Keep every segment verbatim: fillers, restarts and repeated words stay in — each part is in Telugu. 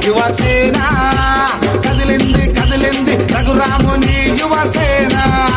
యువసేన కదిలింది కదిలింది రఘురాముని యువసేన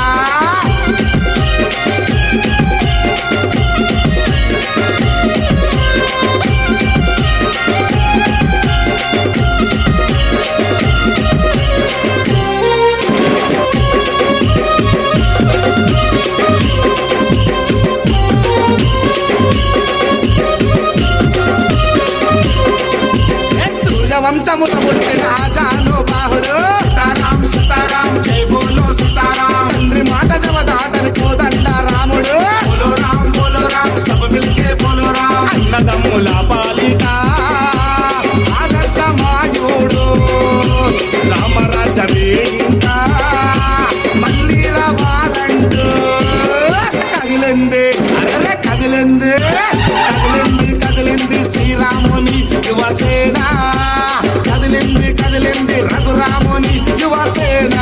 వంశముల పుట్టి రాజాను బాహుడు సీతారాం సీతారాం జై బోలో సీతారాం తండ్రి మాట జవదాటని కోదండ రాముడు బోలో రామ్ బోలో రామ్ సబ మిల్కే బోలో రామ్ అన్నదమ్ముల పాలిట ఆదర్శమాయుడు రామరాజనే ఇంకా మళ్ళీ రావాలంటూ కదిలింది అరే కదిలింది కదిలింది కదిలింది శ్రీరాముని యువసేన కదిలింది కదిలింది రఘురాముని యువసేన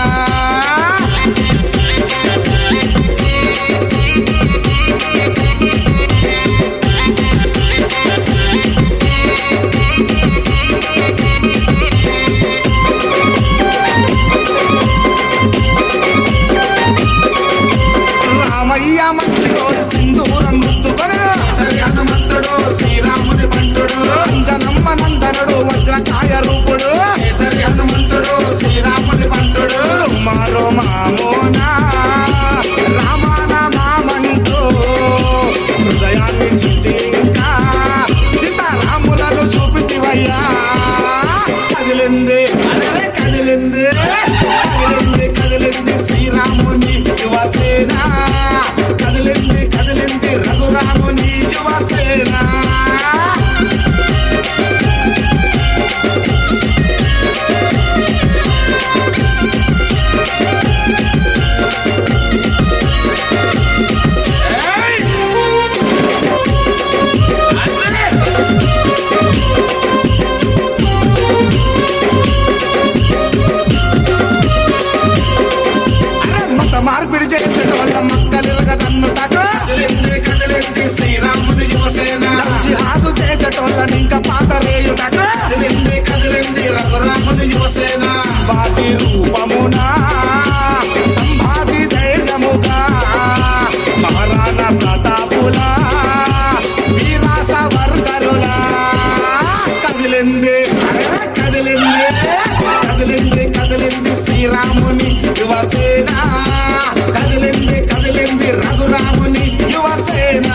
రామయ్య మంచి కోరి సింధూరం ముద్దుకొని హనుమంతుడు శ్రీరాముని బంటుడు అంజనమ్మ నందనుడు వజ్రకాయ రూపుడు కేసరి హనుమంతుడు శ్రీరాముని బంటుడు మారో మామోనా రామాన మామంటూ హృదయాన్ని చించింకా సీతారాములను చూపితివయ్యా కదిలింది అరే కదిలింది కదిలింది కదిలింది శ్రీరాముని యువసేన కదిలింది కదిలింది రఘురాముని యువసేన మార్పిడి చేసేట వల్ల మక్కలిరగదన్నుటకు కదిలింది కదిలింది శ్రీరాముని యువసేన జిహాదు చేసేటోళ్ళని ఇంకా పాతరేయుటకు కదిలింది కదిలింది రఘురాముని యువసేన సంభాజీ రూపమునా సంభాజీ ధైర్యముగా మహారాణా ప్రతాపులా వీరాస వర్గరులా కదిలింది అరే కదిలింది కదిలింది కదిలింది శ్రీరాముని యువసేన కదిలింది కదిలింది రఘురాముని యువసేన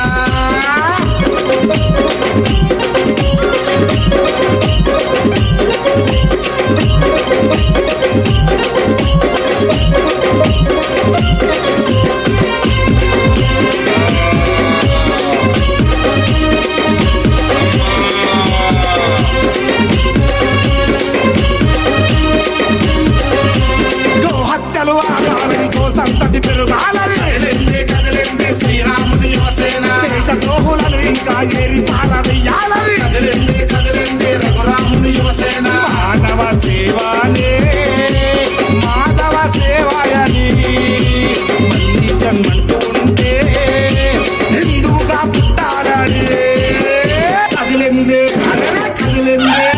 గోహత్యలు ఆగాలని సంతతి పెరుగాలని కదిలింది కదిలింది శ్రీరాముని యువసేన దేశ ద్రోహులను ఇంకా ఏరి పారవేయాలని కదిలింది కదిలింది రఘురాముని యువసేన మానవ సేవానే మాధవ సేవాయని మళ్ళీ జన్మంటూ ఉంటే హిందువుగా పుట్టాలని కదిలింది అరే కదిలింది